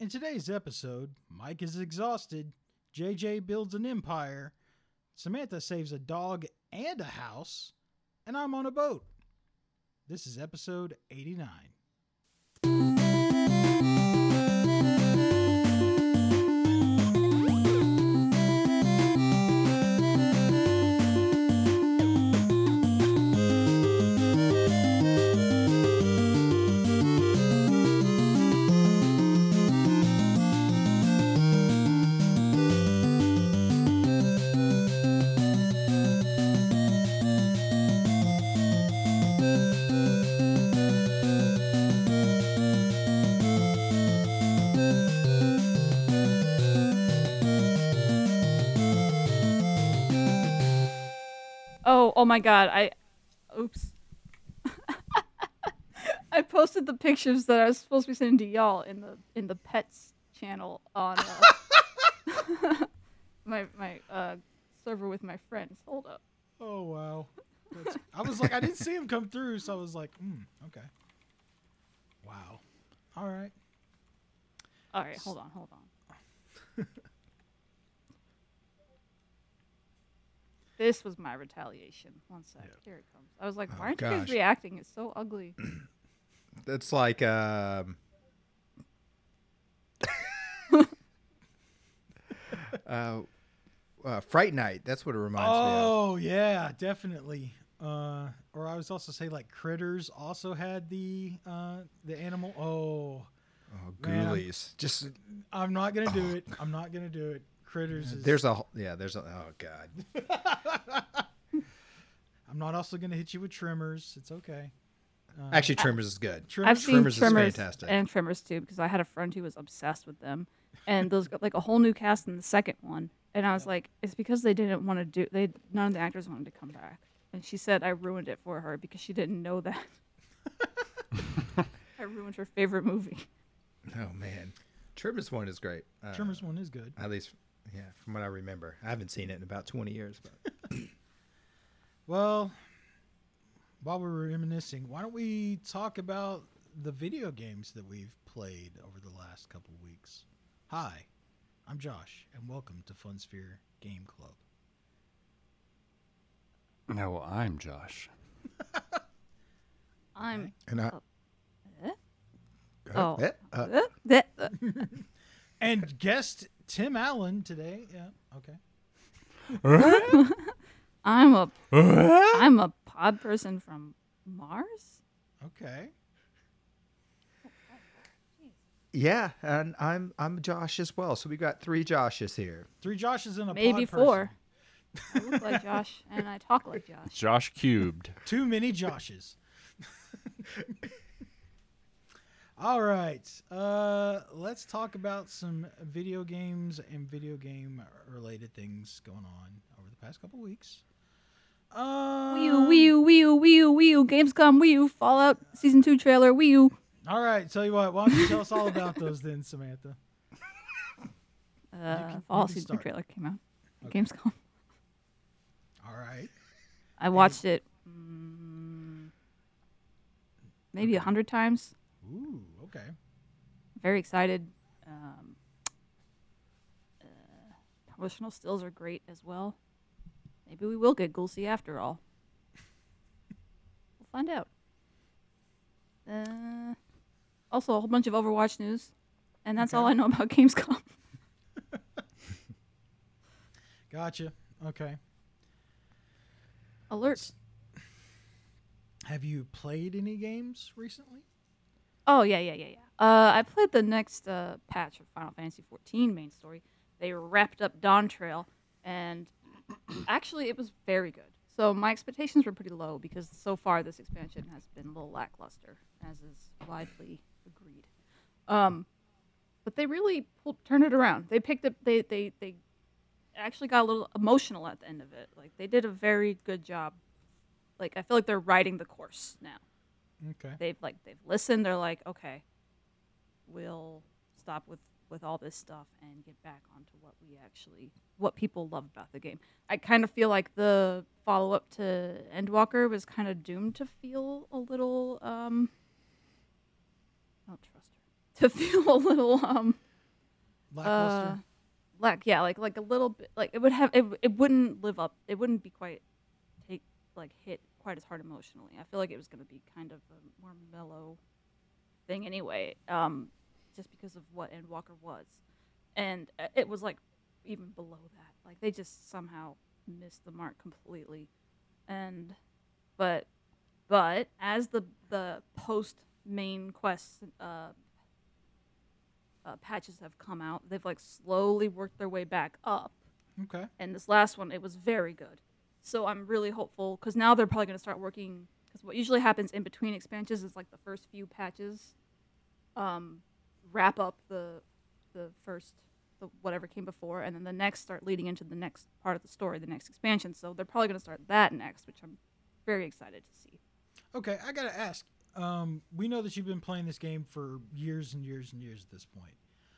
In today's episode, Mike is exhausted, JJ builds an empire, Samantha saves a dog and a house, and I'm on a boat. This is episode 89. Oh my god, oops. I posted the pictures that I was supposed to be sending to y'all in the pets channel on my server with my friends. Hold up. Oh, wow. I was like, I didn't see him come through, so I was like, okay. Wow. All right. Hold on. This was my retaliation. One sec. Yep. Here it comes. I was like, why aren't you guys reacting? It's so ugly. That's like Fright Night. That's what it reminds me of. Oh, yeah, definitely. Or I was also say like Critters also had the animal. Oh, Ghoulies. I'm not gonna do it. I'm not gonna do it. Critters is... There's a oh god. I'm not also gonna hit you with Tremors. It's okay. Actually, Tremors is good. I've seen Tremors is fantastic. And Tremors too, because I had a friend who was obsessed with them, and those got like a whole new cast in the second one, and I was like, it's because they didn't want to do. None of the actors wanted to come back, and she said I ruined it for her because she didn't know that. I ruined her favorite movie. Oh man, Tremors 1 is great. Tremors 1 is good. At least, yeah, from what I remember. I haven't seen it in about 20 years. But. Well, while we're reminiscing, why don't we talk about the video games that we've played over the last couple weeks? Hi, I'm Josh, and welcome to Funsphere Game Club. No, well, I'm Josh. I'm... And I... And guest Tim Allen today. Yeah, okay. I'm a pod person from Mars. Okay. Yeah, and I'm Josh as well. So we got 3 Joshes here. 3 Joshes in a maybe pod 4. I look like Josh and I talk like Josh. Josh cubed. Too many Joshes. All right. Let's talk about some video games and video game related things going on over the past couple weeks. Wii U, Gamescom, Wii U, Fallout Season 2 trailer, Wii U. All right, tell you what, why don't you tell us all about those then, Samantha? Fallout Season 2 trailer came out at Gamescom. All right. I watched it maybe 100 times. Ooh, okay. Very excited. Promotional stills are great as well. Maybe we will get Gulsi after all. We'll find out. Also, a whole bunch of Overwatch news. And that's all I know about Gamescom. Gotcha. Okay. Alert. Have you played any games recently? Oh, yeah. I played the next patch of Final Fantasy XIV main story. They wrapped up Dawn Trail, and actually it was very good. So my expectations were pretty low because so far this expansion has been a little lackluster, as is widely agreed. But they really turned it around. They picked up. They actually got a little emotional at the end of it. Like they did a very good job. Like I feel like they're riding the course now. Okay. They've listened. They're like, okay, we'll stop with all this stuff and get back onto what people love about the game. I kind of feel like the follow-up to Endwalker was kind of doomed to feel a little I don't trust her. To feel a little Lackluster. Like a little bit. Like it would have it wouldn't live up. It wouldn't be quite hit quite as hard emotionally. I feel like it was going to be kind of a more mellow thing anyway. Just because of what Endwalker was, and it was like even below that. Like they just somehow missed the mark completely. And but as the post main quest patches have come out, they've like slowly worked their way back up. Okay. And this last one, it was very good. So I'm really hopeful because now they're probably going to start working. Because what usually happens in between expansions is like the first few patches wrap up the whatever came before, and then the next start leading into the next part of the story, the next expansion. So they're probably going to start that next, which I'm very excited to see. Okay, I gotta ask. We know that you've been playing this game for years and years and years at this point.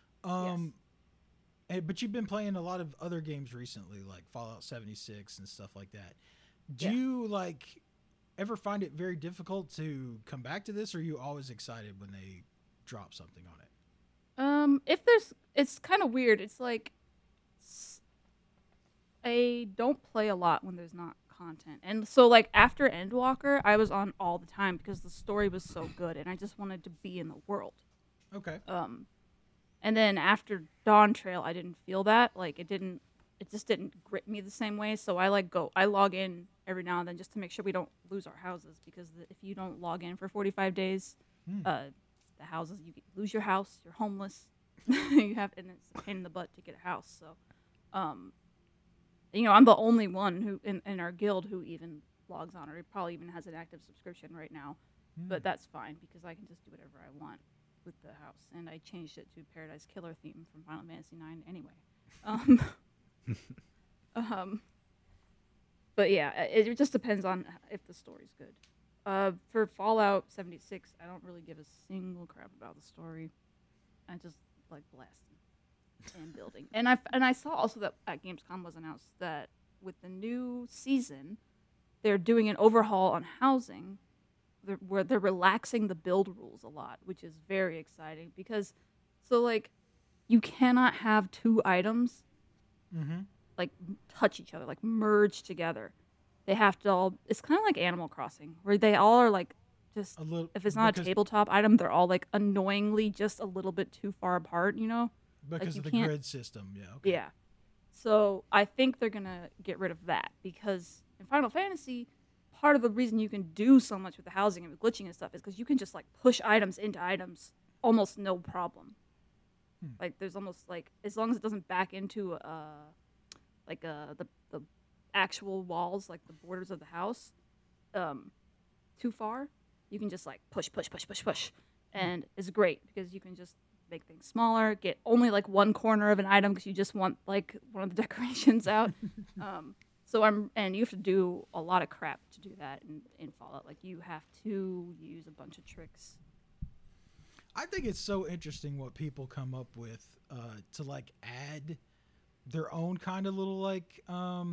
But you've been playing a lot of other games recently, like Fallout 76 and stuff like that. Do you like ever find it very difficult to come back to this, or are you always excited when they drop something on it? It's kind of weird. It's like I don't play a lot when there's not content. And so like after Endwalker, I was on all the time because the story was so good and I just wanted to be in the world. Okay. And then after Dawn Trail, I didn't feel that. Like it just didn't grip me the same way. So I log in every now and then just to make sure we don't lose our houses, because if you don't log in for 45 days, the houses, you lose your house, you're homeless. And it's a pain in the butt to get a house. So, I'm the only one who in our guild who even logs on, or probably even has an active subscription right now. But that's fine because I can just do whatever I want with the house, and I changed it to Paradise Killer theme from Final Fantasy IX anyway. But yeah, it just depends on if the story's good. For Fallout 76, I don't really give a single crap about the story. I just like blasting and building. And I saw also that at Gamescom was announced that with the new season, they're doing an overhaul on housing, where they're relaxing the build rules a lot, which is very exciting because, you cannot have two items like touch each other, like merge together. They have to all. It's kind of like Animal Crossing, where they all are like just A little, if it's not a tabletop item, they're all like annoyingly just a little bit too far apart. Because like of the grid system. Yeah. Okay. Yeah. So I think they're gonna get rid of that because in Final Fantasy, part of the reason you can do so much with the housing and with glitching and stuff is because you can just like push items into items almost no problem. Like there's almost like, as long as it doesn't back into the actual walls, like the borders of the house, too far, you can just like push, and it's great because you can just make things smaller, get only like one corner of an item because you just want like one of the decorations out. And you have to do a lot of crap to do that in Fallout. Like you have to use a bunch of tricks. I think it's so interesting what people come up with to like add their own kind of little like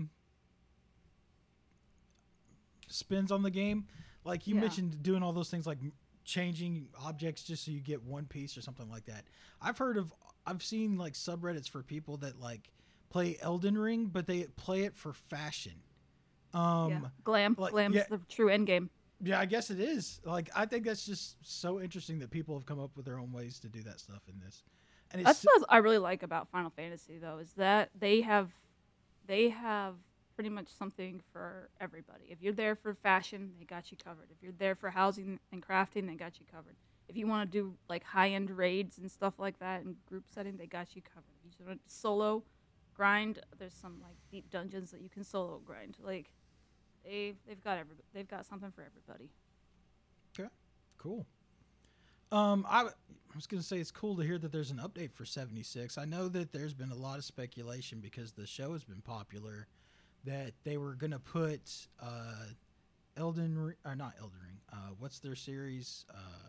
spins on the game. Like you mentioned doing all those things like changing objects just so you get one piece or something like that. I've seen like subreddits for people that like play Elden Ring, but they play it for fashion. Glam's the true end game. Yeah, I guess it is. Like, I think that's just so interesting that people have come up with their own ways to do that stuff in this. And that's what I really like about Final Fantasy, though, is that they have pretty much something for everybody. If you're there for fashion, they got you covered. If you're there for housing and crafting, they got you covered. If you want to do like high-end raids and stuff like that in group setting, they got you covered. If you want to solo grind, there's some like deep dungeons that you can solo grind. Like they've got something for everybody. Okay, cool. I was going to say it's cool to hear that there's an update for 76. I know that there's been a lot of speculation because the show has been popular that they were going to put not Elden Ring. What's their series?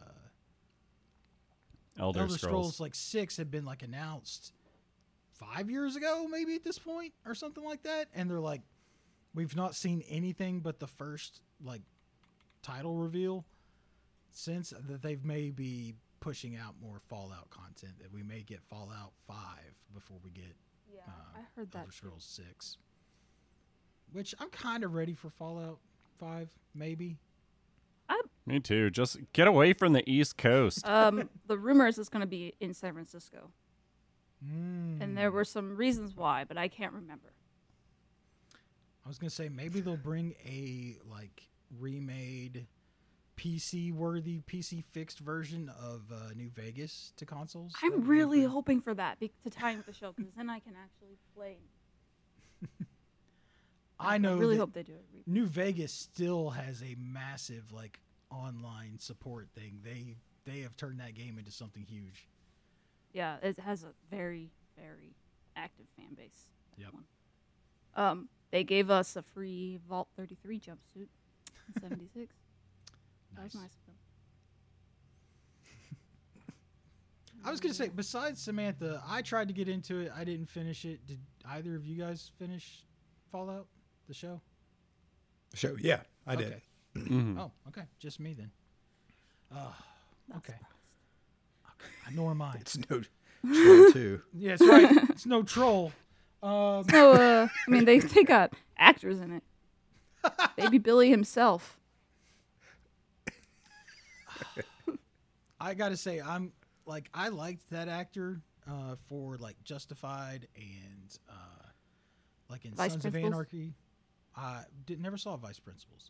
Elder Scrolls. Like 6 had been like announced 5 years ago, maybe at this point or something like that. And they're like, we've not seen anything but the first like title reveal since that they've maybe pushing out more Fallout content. That we may get Fallout 5 before we get Yeah, I heard that. Elder Scrolls 6. Which I'm kind of ready for Fallout 5, maybe. Me too. Just get away from the East Coast. The rumors is going to be in San Francisco, Mm. and there were some reasons why, but I can't remember. I was gonna say maybe they'll bring a like remade PC-worthy, PC-fixed version of New Vegas to consoles. That I'm would be really good. hoping for that to tie in with the show, because then I can actually play. I know. really that hope they do it. New Vegas still has a massive like online support thing. They have turned that game into something huge. Yeah, it has a very, very active fan base. Yep. They gave us a free Vault 33 jumpsuit in 76. That was Nice. nice of them. I was gonna say, besides Samantha, I tried to get into it. I didn't finish it. Did either of you guys finish Fallout, the show? Show, yeah, I did. Okay. Mhm. Oh, okay. Just me then. Not Okay. surprised. Nor mine. It's no show too. Yeah, that's right. It's no troll. So, I mean, they got actors in it. Baby Billy himself. I gotta say, I liked that actor for like Justified and like in Vice Sons of Principals? Anarchy. I never saw Vice Principals.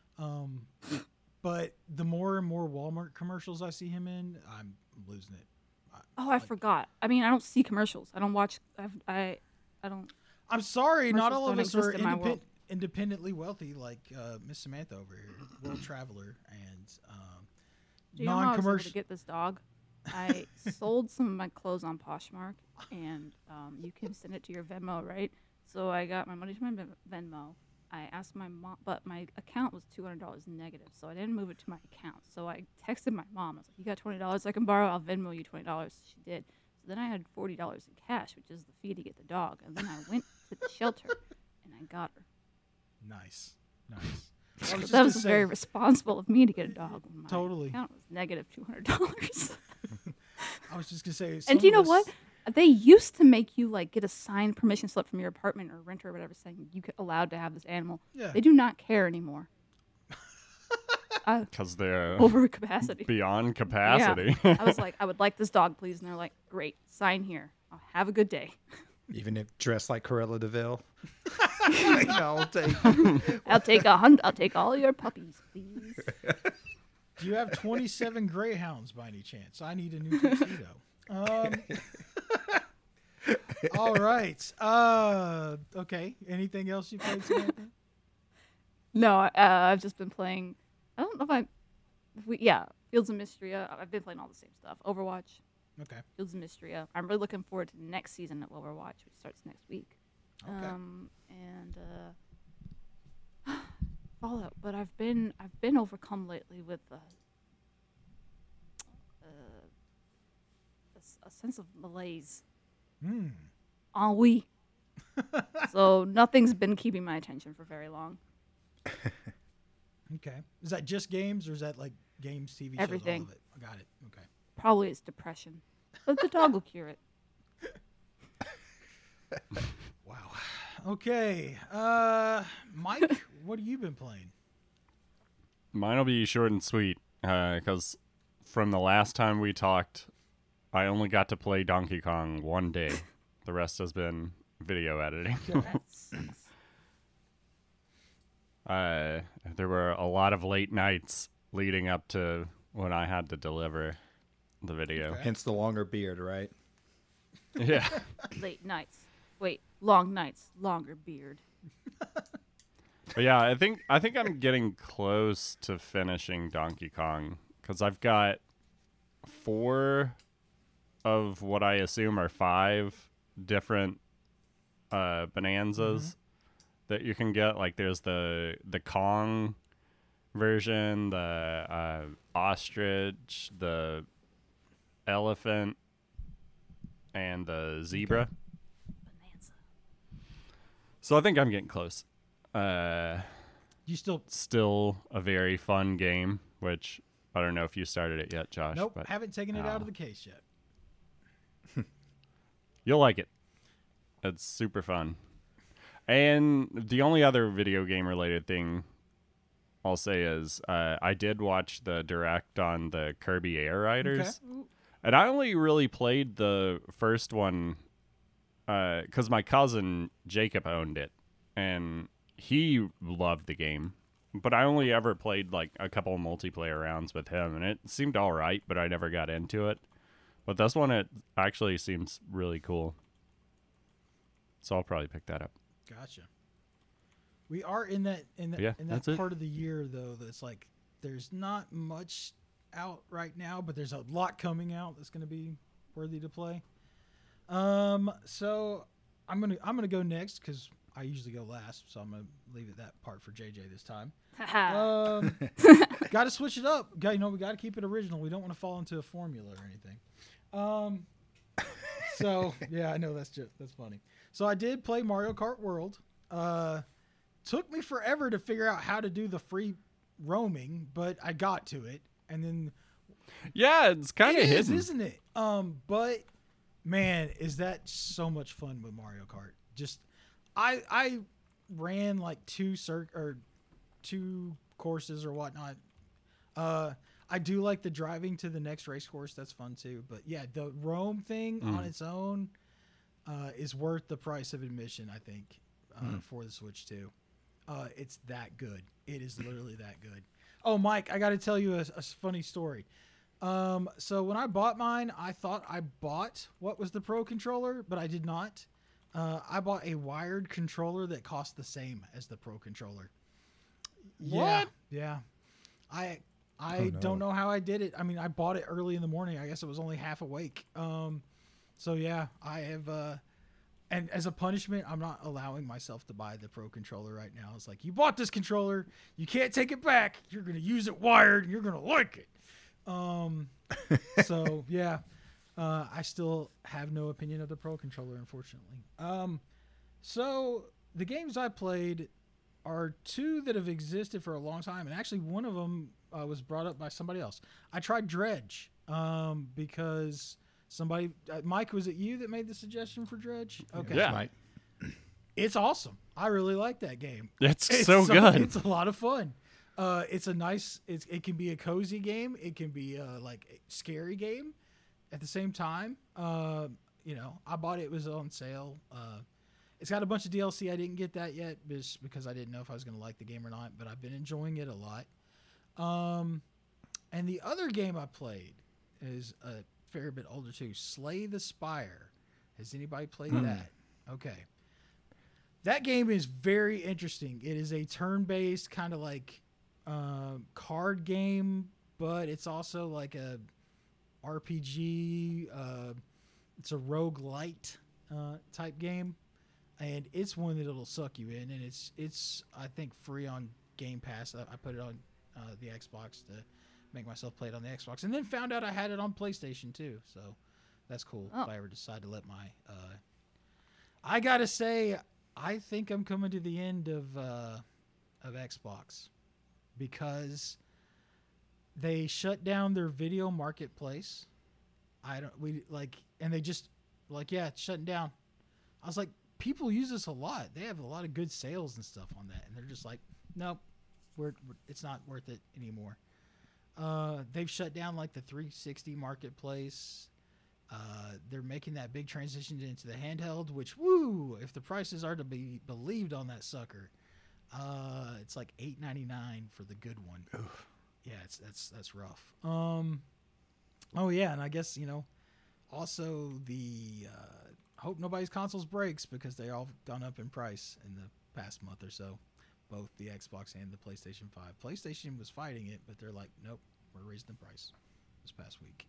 But the more and more Walmart commercials I see him in, I'm losing it. Oh, I forgot. I mean, I don't see commercials. I don't watch. I don't. I'm sorry, not Commercials all of don't us are exist in my world. independently wealthy like Miss Samantha over here, world traveler and Do you know how I was able to non-commercial. get this dog? I sold some of my clothes on Poshmark, and you can send it to your Venmo, right? So I got my money to my Venmo. I asked my mom, but my account was $200 negative, so I didn't move it to my account. So I texted my mom. I was like, "You got $20 I can borrow? I'll Venmo you $20." She did. So then I had $40 in cash, which is the fee to get the dog. And then I went to the shelter, and I got her. Nice. I was So just that gonna was say- very responsible of me to get a dog when my Totally. account was negative $200. I was just gonna say. And do you know what? They used to make you like get a signed permission slip from your apartment or renter or whatever saying you allowed to have this animal. Yeah. They do not care anymore. Because they're Over capacity. beyond capacity. I was like, I would like this dog, please. And they're like, great, sign here. Have a good day. Even if dressed like Corella Deville. I'll take. I'll take all your puppies, please. Do you have 27 greyhounds by any chance? I need a new tuxedo. All right. Okay. Anything else you played, Samantha? No, I've just been playing. I don't know if Fields of Mysteria. I've been playing all the same stuff. Overwatch, Okay. Fields of Mysteria. I'm really looking forward to the next season of Overwatch, which starts next week. Okay. And Fallout, but I've been overcome lately with a sense of malaise, ennui. So nothing's been keeping my attention for very long. Okay. Is that just games or is that like games, TV shows, Everything. all of it? I got it. Okay. Probably it's depression, but the dog will cure it. Wow. Okay. Mike, what have you been playing? Mine will be short and sweet because from the last time we talked, I only got to play Donkey Kong one day. The rest has been video editing. That sucks. There were a lot of late nights leading up to when I had to deliver the video. Okay. Hence the longer beard, right? Yeah. Late nights. Wait, long nights, longer beard. But yeah, I think I'm getting close to finishing Donkey Kong because I've got 4 of what I assume are 5 different bonanzas that you can get. Like there's the Kong version, the ostrich, the elephant, and the zebra. Bonanza. So I think I'm getting close. You still Still a very fun game, which I don't know if you started it yet, Josh. Nope, but haven't taken it out Oh. of the case yet. you'll like it. It's super fun. And the only other video game related thing I'll say is I did watch the direct on the Kirby Air Riders. Okay. And I only really played the first one because my cousin Jacob owned it. And he loved the game. But I only ever played like a couple of multiplayer rounds with him. And it seemed all right, but I never got into it. But this one, it actually seems really cool. So I'll probably pick that up. Gotcha. We are in that Yeah, in that's that it. part of the year though that's like there's not much out right now, but there's a lot coming out that's going to be worthy to play. So I'm gonna go next because I usually go last, so I'm gonna leave it that part for JJ this time. Got to switch it up. We got to keep it original. We don't want to fall into a formula or anything. So yeah, I know that's funny. So I did play Mario Kart World. Took me forever to figure out how to do the free roaming, but I got to it, and then Yeah, it's kind of it is, hidden. isn't it? But man, is that so much fun with Mario Kart? Just I ran like two courses or whatnot. I do like the driving to the next race course. That's fun too. But yeah, the roam thing on its own is worth the price of admission, I think, for the Switch 2. It's that good. It is literally that good. Oh, Mike, I got to tell you a funny story. So when I bought mine, I thought I bought what was the Pro controller, but I did not. I bought a wired controller that cost the same as the Pro controller. What? Yeah. I no. don't know how I did it. I mean, I bought it early in the morning. I guess it was only half awake. So yeah, I have and as a punishment, I'm not allowing myself to buy the Pro controller right now. It's like, you bought this controller, you can't take it back. You're going to use it wired and you're going to like it. So yeah, I still have no opinion of the Pro controller, unfortunately. So the games I played are two that have existed for a long time, and actually one of them was brought up by somebody else. I tried Dredge because somebody, Mike, was it you that made the suggestion for Dredge? Okay, Yeah. Mike. it's awesome. I really like that game. It's so good. It's a lot of fun. It's a nice. It can be a cozy game. It can be like a scary game at the same time. I bought it. It was on sale. It's got a bunch of DLC. I didn't get that yet just because I didn't know if I was going to like the game or not. But I've been enjoying it a lot. And the other game I played is a fair bit older too. Slay the Spire. Has anybody played that? Okay. That game is very interesting. It is a turn-based kind of like card game, but it's also like a RPG. It's a roguelite type game, and it's one that it'll suck you in. And it's I think free on Game Pass. I put it on the Xbox to make myself play it on the Xbox, and then found out I had it on PlayStation too. So that's cool. Oh. If I ever decide to let my, I gotta say, I think I'm coming to the end of Xbox because they shut down their video marketplace. And they just yeah, it's shutting down. I was like, people use this a lot. They have a lot of good sales and stuff on that, and they're just like, nope, it's not worth it anymore. They've shut down like the 360 marketplace. They're making that big transition into the handheld, which if the prices are to be believed on that sucker, it's like $8.99 for the good one. Oof. Yeah, that's rough. Oh yeah, and I guess also the hope nobody's consoles breaks because they all gone up in price in the past month or so. Both the Xbox and the PlayStation 5. PlayStation was fighting it, but they're like, nope, we're raising the price this past week.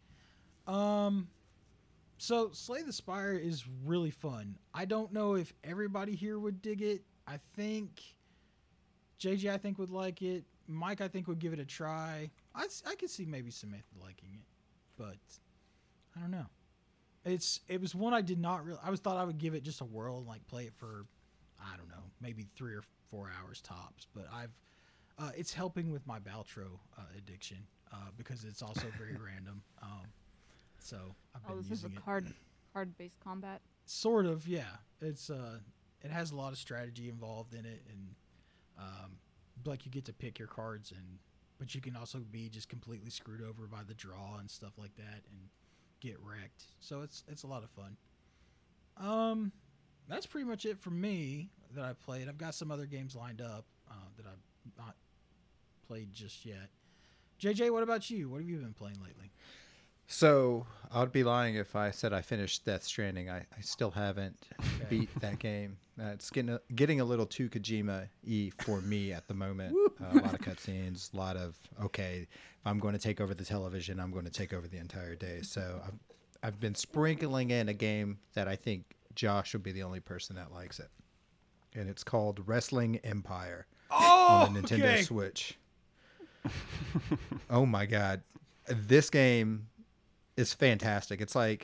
So Slay the Spire is really fun. I don't know if everybody here would dig it. I think JJ, would like it. Mike, I think, would give it a try. I could see maybe Samantha liking it, but I don't know. It was one I did not really. I thought I would give it just a whirl and like play it for, I don't know, maybe 3 or 4 hours tops. But It's helping with my Baltro addiction because it's also very random. So I've been Oh, this is a using it. card-based combat. Sort of, yeah. It's it has a lot of strategy involved in it, and like you get to pick your cards, but you can also be just completely screwed over by the draw and stuff like that, and get wrecked. So it's a lot of fun. That's pretty much it for me that I played. I've got some other games lined up that I've not played just yet. JJ, what about you? What have you been playing lately? So I'd be lying if I said I finished Death Stranding. I still haven't beat that game. It's getting a little too Kojima-y for me at the moment. A lot of cutscenes, a lot of, okay, if I'm going to take over the television, I'm going to take over the entire day. So I've been sprinkling in a game that I think Josh will be the only person that likes it. And it's called Wrestling Empire on the Nintendo Switch. Oh my God. This game is fantastic. It's like,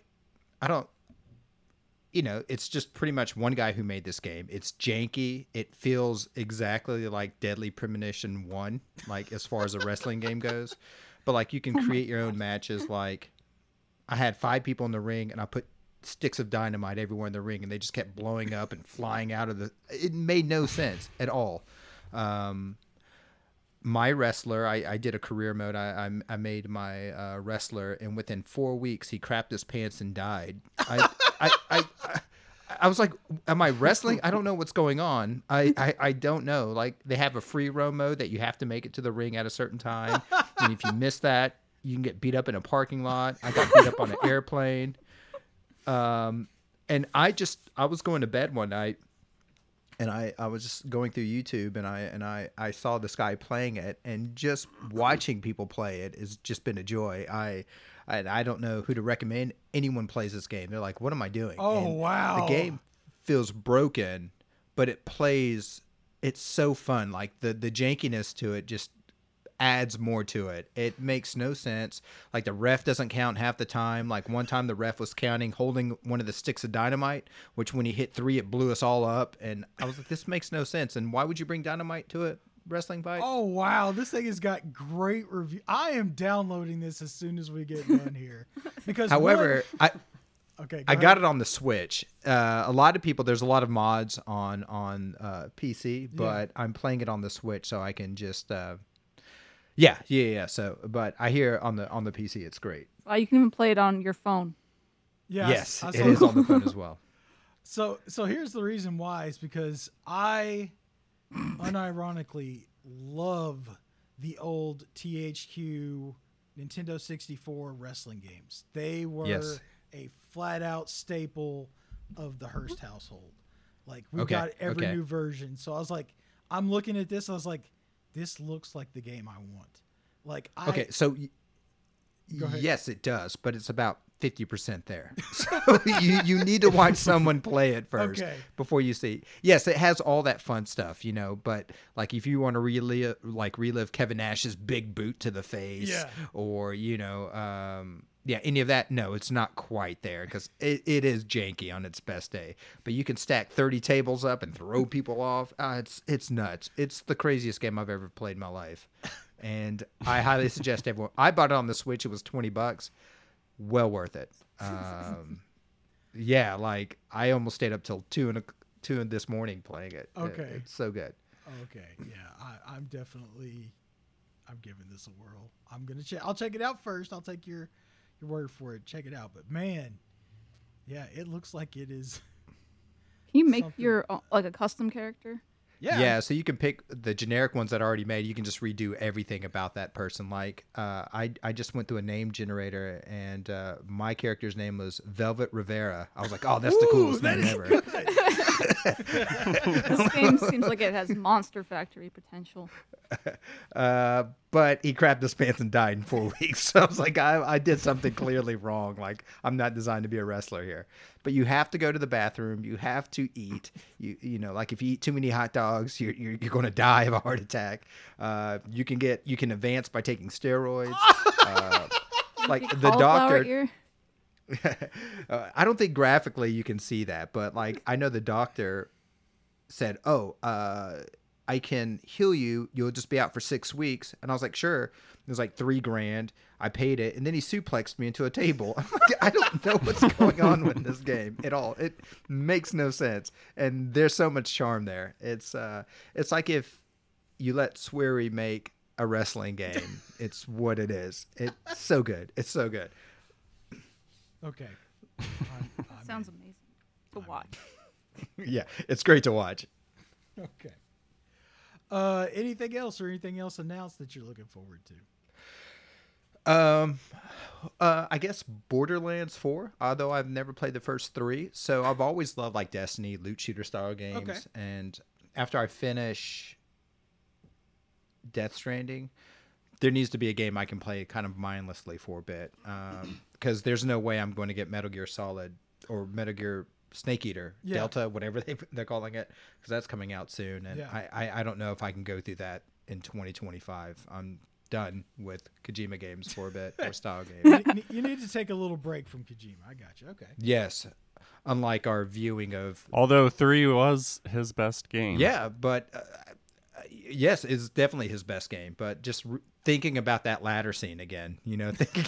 it's just pretty much one guy who made this game. It's janky. It feels exactly like Deadly Premonition 1, like as far as a wrestling game goes. But like you can create your own matches. Like I had 5 people in the ring and I put sticks of dynamite everywhere in the ring and they just kept blowing up and flying out of it made no sense at all. My wrestler, I did a career mode. I made my wrestler, and within 4 weeks, he crapped his pants and died. I was like, am I wrestling? I don't know what's going on. I don't know. Like, they have a free roam mode that you have to make it to the ring at a certain time. And if you miss that, you can get beat up in a parking lot. I got beat up on an airplane. And I was going to bed one night. And I was just going through YouTube and I saw this guy playing it, and just watching people play it has just been a joy. I don't know who to recommend. Anyone plays this game, they're like, what am I doing? Oh, and wow. The game feels broken, but it plays, it's so fun. Like the jankiness to it just adds more to it. It makes no sense. Like the ref doesn't count half the time. Like one time the ref was counting holding one of the sticks of dynamite, which when he hit 3 it blew us all up, and I was like, this makes no sense. And why would you bring dynamite to a wrestling fight? Oh wow, this thing has got great review. I am downloading this as soon as we get done here. Because however, I got got it on the Switch. A lot of people, there's a lot of mods on PC, but I'm playing it on the Switch so I can just Yeah. So, but I hear on the PC it's great. You can even play it on your phone. Yes, it is on the phone as well. So here's the reason why. It's because I unironically love the old THQ Nintendo 64 wrestling games. They were a flat out staple of the Hearst household. Like we got every new version. So I was like, I'm looking at this. I was like, this looks like the game I want. Like so yes, it does, but it's about 50% there. So you need to watch someone play it first before you see. Yes, it has all that fun stuff, but like if you want to relive Kevin Nash's big boot to the face, or any of that, no, it's not quite there because it is janky on its best day. But you can stack 30 tables up and throw people off. It's nuts. It's the craziest game I've ever played in my life, and I highly suggest everyone. I bought it on the Switch. It was $20. Well worth it. Like I almost stayed up till 2 in this morning playing it. Okay, it's so good. Okay, yeah, I'm giving this a whirl. I'll check it out first. I'll take your word for it. Check it out. But man, yeah, it looks like it is. Can you make your like a custom character? Yeah, so you can pick the generic ones that are already made. You can just redo everything about that person. Like I just went through a name generator, and my character's name was Velvet Rivera. I was like, oh, that's the coolest name ever. This game seems like it has Monster Factory potential. But he crapped his pants and died in 4 weeks. So I was like, I did something clearly wrong. Like I'm not designed to be a wrestler here. But you have to go to the bathroom. You have to eat. Like if you eat too many hot dogs, you're going to die of a heart attack. You can advance by taking steroids. Like the doctor. I don't think graphically you can see that, but like I know the doctor said, I can heal you. You'll just be out for 6 weeks. And I was like, sure. It was like $3,000. I paid it. And then he suplexed me into a table. I'm like, I don't know what's going on with this game at all. It makes no sense. And there's so much charm there. It's like if you let Swery make a wrestling game. It's what it is. It's so good. It's so good. Okay. Sounds amazing to watch. Yeah, it's great to watch. Okay. Anything else or anything else announced that you're looking forward to? I guess Borderlands 4, although I've never played the first 3. So I've always loved like Destiny, loot shooter style games. Okay. And after I finish Death Stranding, there needs to be a game I can play kind of mindlessly for a bit. Because there's no way I'm going to get Metal Gear Solid or Metal Gear Snake Eater, Delta, whatever they're calling it, because that's coming out soon. And I don't know if I can go through that in 2025. I'm done with Kojima games for a bit, or style games. You need to take a little break from Kojima. I got you. Okay. Yes. Unlike our viewing of... Although 3 was his best game. Yeah, but... yes, it's definitely his best game. But just thinking about that ladder scene again, thinking...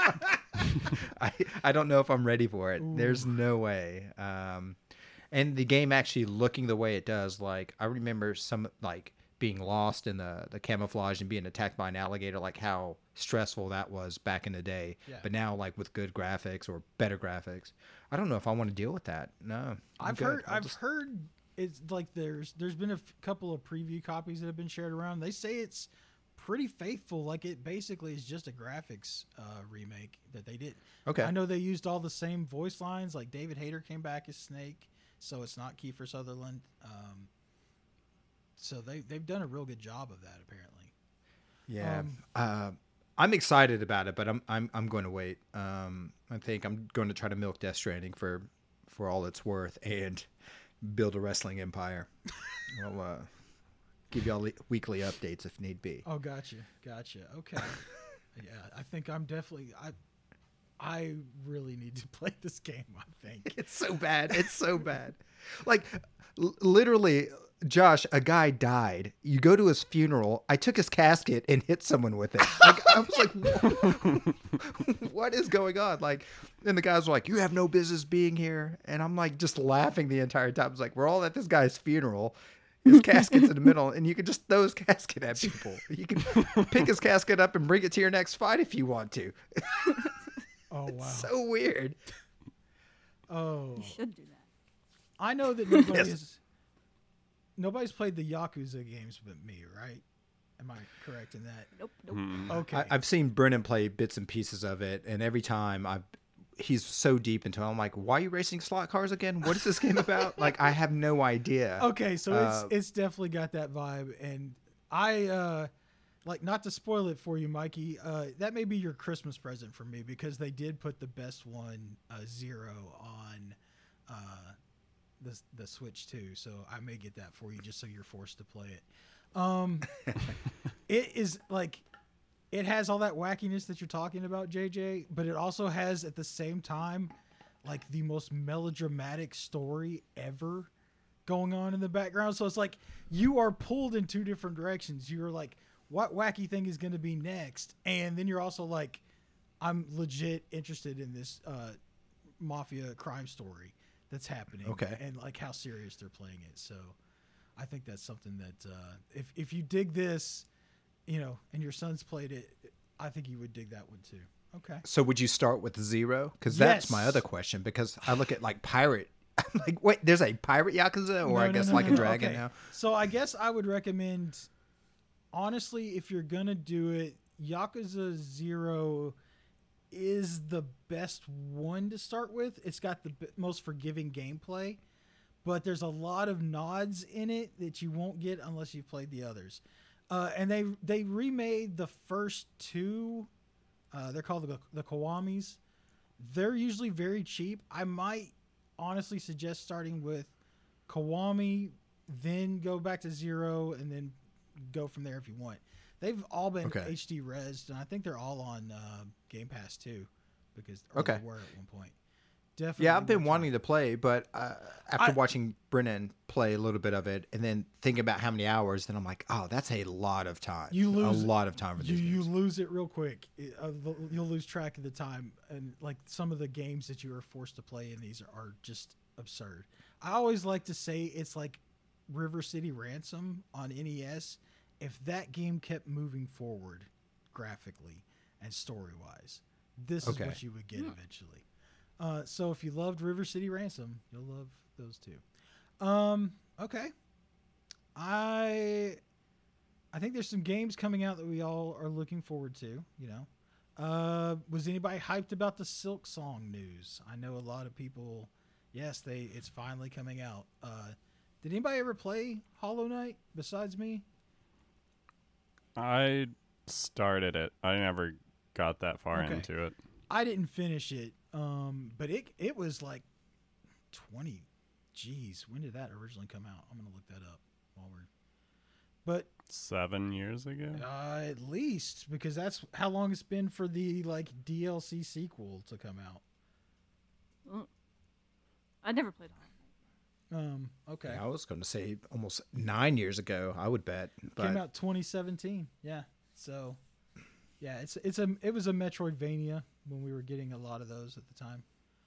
I don't know if I'm ready for it. Ooh. There's no way. And the game actually looking the way it does, like, I remember some, like, being lost in the camouflage and being attacked by an alligator, like how stressful that was back in the day. Yeah. But now, like, with good graphics or better graphics, I don't know if I want to deal with that. No. I've heard it's like there's been a couple of preview copies that have been shared around. They say it's pretty faithful. Like, it basically is just a graphics remake that they did. Okay. I know they used all the same voice lines. Like, David Hayter came back as Snake, so it's not Kiefer Sutherland. So they've done a real good job of that, apparently. Yeah. I'm excited about it, but I'm going to wait. I think I'm going to try to milk Death Stranding for all it's worth and build a wrestling empire. I'll give y'all weekly updates if need be. Oh, gotcha. Okay. Yeah, I think I'm definitely... I really need to play this game, I think. It's so bad. It's so bad. Like, literally... Josh, a guy died. You go to his funeral. I took his casket and hit someone with it. Like, I was like, what is going on? Like, and the guys were like, you have no business being here. And I'm like, just laughing the entire time. I was like, we're all at this guy's funeral. His casket's in the middle, and you can just throw his casket at people. You can pick his casket up and bring it to your next fight if you want to. Oh, wow. It's so weird. Oh. You should do that. I know that nobody's played the Yakuza games but me, right? Am I correct in that? Nope. Okay. I've seen Brennan play bits and pieces of it, and every time he's so deep into it, I'm like, why are you racing slot cars again? What is this game about? Like, I have no idea. Okay, so it's definitely got that vibe, and I like, not to spoil it for you, Mikey, that may be your Christmas present for me, because they did put the best one, 0, on the Switch too, so I may get that for you just so you're forced to play it. It is like, it has all that wackiness that you're talking about, JJ, but it also has at the same time like the most melodramatic story ever going on in the background. So it's like you are pulled in two different directions. You're like, what wacky thing is going to be next? And then you're also like, I'm legit interested in this mafia crime story that's happening. Okay. And like how serious they're playing it. So I think that's something that if you dig this, and your son's played it, I think you would dig that one too. Okay. So would you start with 0? Because that's my other question. Because I look at like pirate. I'm like, wait, there's a pirate Yakuza, or a dragon now. So I guess I would recommend, honestly, if you're gonna do it, Yakuza 0 is the best one to start with. It's got the most forgiving gameplay, but there's a lot of nods in it that you won't get unless you've played the others. And they remade the first 2. They're called the Kiwamis. They're usually very cheap. I might honestly suggest starting with Kiwami, then go back to 0, and then go from there if you want. They've all been HD resed, and I think they're all on Game Pass too, because they were at one point. Definitely. Yeah, I've been wanting to play, but after watching Brennan play a little bit of it and then thinking about how many hours, then I'm like, oh, that's a lot of time. You lose a lot of time for these games. You lose it real quick. You'll lose track of the time, and like some of the games that you are forced to play in these are just absurd. I always like to say it's like River City Ransom on NES. If that game kept moving forward graphically and story-wise, this is what you would get eventually. So if you loved River City Ransom, you'll love those two. Okay. I think there's some games coming out that we all are looking forward to, you know. Was anybody hyped about the Silk Song news? I know a lot of people, yes, it's finally coming out. Did anybody ever play Hollow Knight besides me? I started it. I never got that far into it. I didn't finish it. But it was like 20. Geez, when did that originally come out? I'm gonna look that up while we're. But 7 years ago. At least, because that's how long it's been for the like DLC sequel to come out. I never played Hollow. Okay. Yeah, I was going to say almost 9 years ago. I would bet. But... Came out 2017. Yeah. So, yeah, it was a Metroidvania when we were getting a lot of those at the time.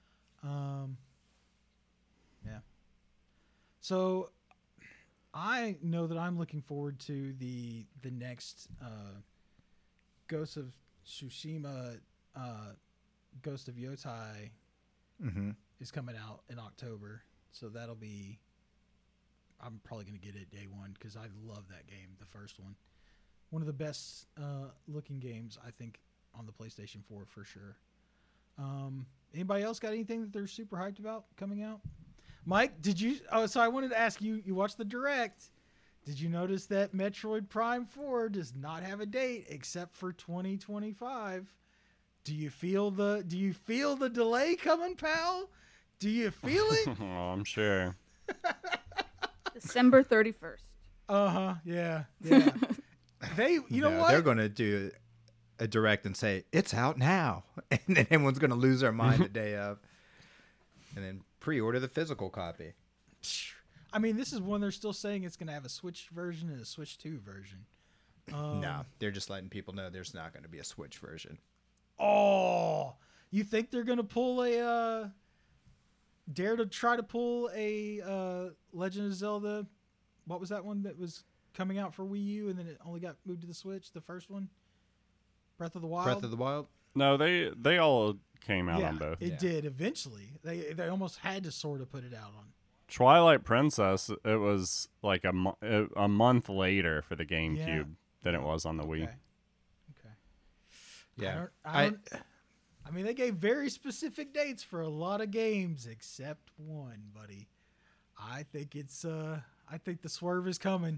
Yeah. So, I know that I'm looking forward to the next Ghost of Tsushima, Ghost of Yotai is coming out in October. So that'll be, I'm probably going to get it day one because I love that game, the first one. One of the best looking games, I think, on the PlayStation 4 for sure. Anybody else got anything that they're super hyped about coming out? Mike, did you? Oh, so I wanted to ask you. You watched the Direct. Did you notice that Metroid Prime 4 does not have a date except for 2025? Do you feel the delay coming, pal? Do you feel it? Oh, I'm sure. December 31st. Yeah. You know what? They're going to do a Direct and say it's out now, and then everyone's going to lose their mind the day of, and then pre-order the physical copy. I mean, this is one they're still saying it's going to have a Switch version and a Switch 2 version. No, they're just letting people know there's not going to be a Switch version. Oh, you think they're going to pull dare to try to pull a Legend of Zelda? What was that one that was coming out for Wii U and then it only got moved to the Switch? The first one, Breath of the Wild. No, they all came out on both. It did eventually. They almost had to sort of put it out on. Twilight Princess. It was like a month later for the GameCube than it was on the Wii. Okay. Yeah. I mean, they gave very specific dates for a lot of games except one, buddy. I think the swerve is coming.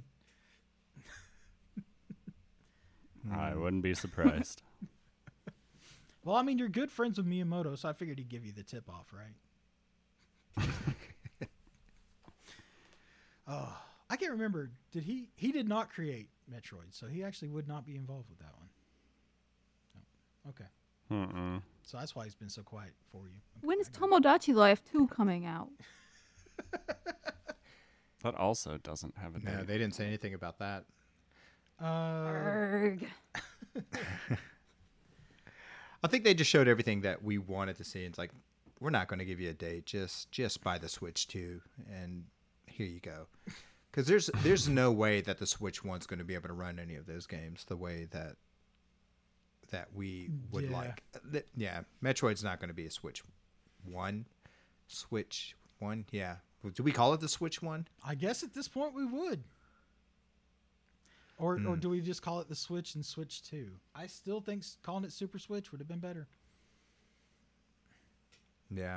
I wouldn't be surprised. Well, I mean, you're good friends with Miyamoto, so I figured he'd give you the tip off, right? Oh, I can't remember. Did he did not create Metroid, so he actually would not be involved with that one. No. Okay. So that's why he's been so quiet for you. Okay, when is Tomodachi Life 2 coming out? That also doesn't have a date. No, they didn't say anything about that. Arrgh. I think they just showed everything that we wanted to see. It's like, we're not going to give you a date. Just buy the Switch 2, and here you go. Because there's no way that the Switch 1's going to be able to run any of those games the way that we would like. Yeah, Metroid's not going to be a Switch 1. Switch 1, yeah. Do we call it the Switch 1? I guess at this point we would. Or do we just call it the Switch and Switch 2? I still think calling it Super Switch would have been better. Yeah.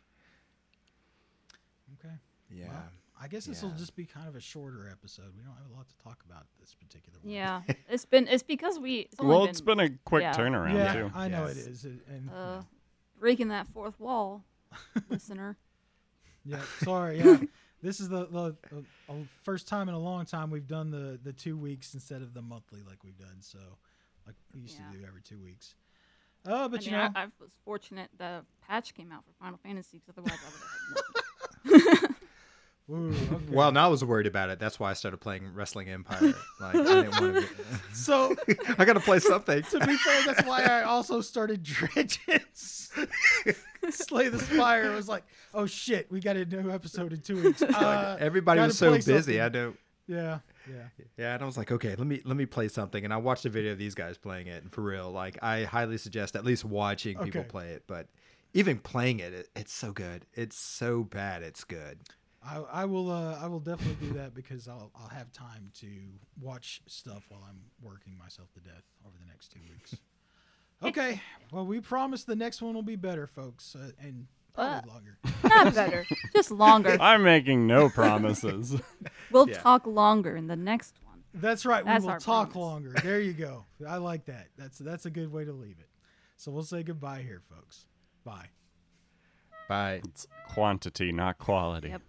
Okay. Yeah. Well, I guess this will just be kind of a shorter episode. We don't have a lot to talk about this particular one. Yeah, it's because it's been a quick turnaround too. I know it is. And breaking that fourth wall, listener. Yeah, sorry. Yeah, this is the first time in a long time we've done the 2 weeks instead of the monthly like we've done. So, like we used to do every 2 weeks. But you know, I was fortunate the patch came out for Final Fantasy, because otherwise I would have had nothing. Ooh, okay. Well, now I was worried about it. That's why I started playing Wrestling Empire. Like, I didn't want to. So I got to play something. To be fair, that's why I also started Dredges. Slay the Spire. I was like, oh shit, we got a new episode in 2 weeks. Everybody was so busy. Something. I don't. Yeah. And I was like, okay, let me play something. And I watched a video of these guys playing it, and for real, like, I highly suggest at least watching people play it. But even playing it, it's so good. It's so bad, it's good. I will definitely do that, because I'll have time to watch stuff while I'm working myself to death over the next 2 weeks. Okay, well, we promise the next one will be better, folks, and probably longer. Not better, just longer. I'm making no promises. We'll talk longer in the next one. That's right. That's we will our talk promise. longer. There you go. I like that. That's a good way to leave it. So we'll say goodbye here, folks. Bye. Bye. It's quantity, not quality. Yep.